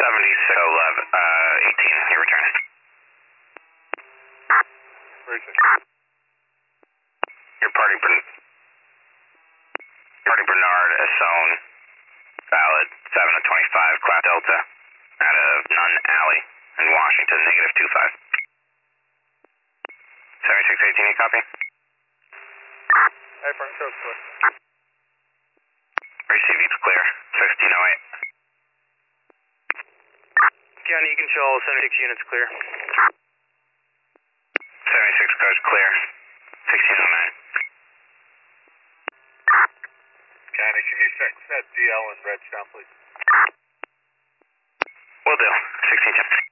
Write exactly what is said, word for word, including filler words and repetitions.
seventy-six eleven, uh, eighteen, you return. Where is it? Your party, Bern- party Bernard, Essone, valid, seven of twenty-five, Cloud Delta, out of Nunn Alley in Washington, negative two five. seventy-six eighteen, you copy? Hey, front coast, clear. Receive, it's clear, sixteen oh eight. County, you control seventy-six units clear. seventy-six goes clear, sixteen oh nine. County, can you set, set D L in Redstone, please? Will do, sixteen ten.